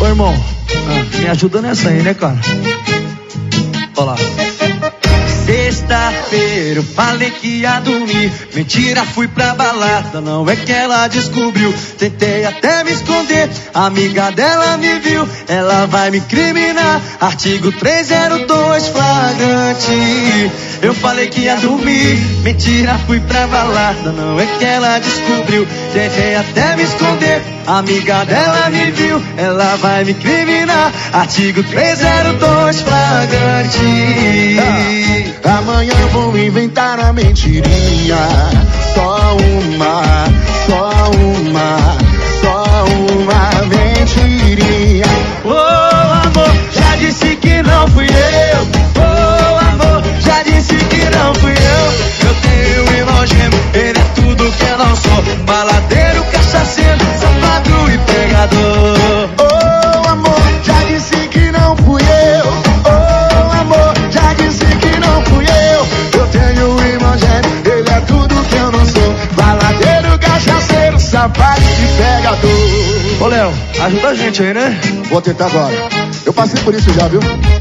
Ô irmão, me ajuda nessa aí, né, cara? Olha lá. Sexta-feira eu falei que ia dormir. Mentira, fui pra balada, não é que ela descobriu. Tentei até me esconder, a amiga dela me viu. Ela vai me incriminar, artigo 302 flagrante. Eu falei que ia dormir, mentira, fui pra balada, não é que ela descobriu. Tentei até me esconder, a amiga dela me viu. Ela vai me incriminar, artigo 302 flagrante. Amanhã vou inventar a mentirinha. Só uma mentirinha. Oh, amor, já disse que não fui eu. Oh, amor, já disse que não fui eu. Eu tenho um irmão gêmeo, ele é tudo que eu não sou. Baladeiro, cachaceiro, safado e pegador. Oh, amor, já disse que não fui eu. Oh, amor, já disse que não fui eu. Eu tenho um irmão gêmeo, ele é tudo que eu não sou. Baladeiro, cachaceiro, safado e pegador. Ô, Léo, ajuda a gente aí, né? Vou tentar agora. Eu passei por isso já, viu?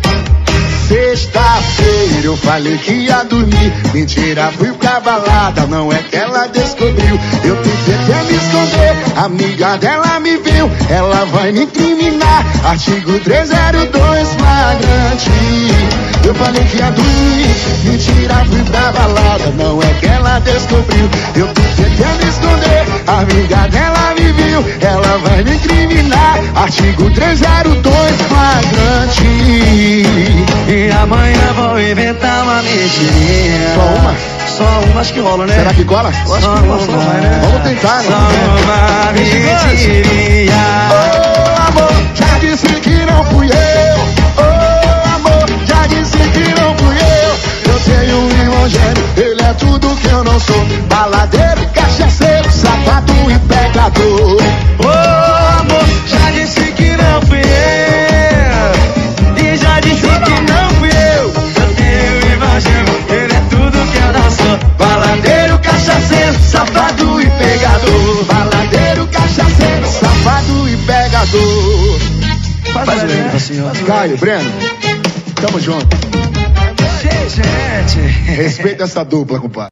Sexta-feira eu falei que ia dormir. Mentira, fui pra balada, não é que ela descobriu. Eu tentei até me esconder, a amiga dela me viu. Ela vai me incriminar, artigo 302 flagrante. Eu falei que ia dormir, mentira, fui pra balada, não é que ela descobriu. Eu tentei até me esconder, a amiga dela me viu. Ela vai me incriminar, artigo 302 flagrante. E amanhã vou inventar uma mentirinha. Só uma? Só uma, acho que rola, né? Será que cola? Acho que rola, né? Vamos tentar, né? Só uma mentirinha. Oh, amor, já disse que não fui eu. Oh, amor, já disse que não fui eu. Eu tenho um irmão gêmeo, ele é tudo que eu não sou. Baladeiro, cachaceiro, safado e pegador. Oh, amor, já disse que não fui eu. E já disse que não fui eu. Eu tenho um irmão gêmeo, ele é tudo que eu não sou. Baladeiro, cachaceiro, safado e pegador. Baladeiro, cachaceiro, safado e pegador. Faz o senhor. Caio, Breno, tamo junto. Gente. Respeita essa dupla, compadre.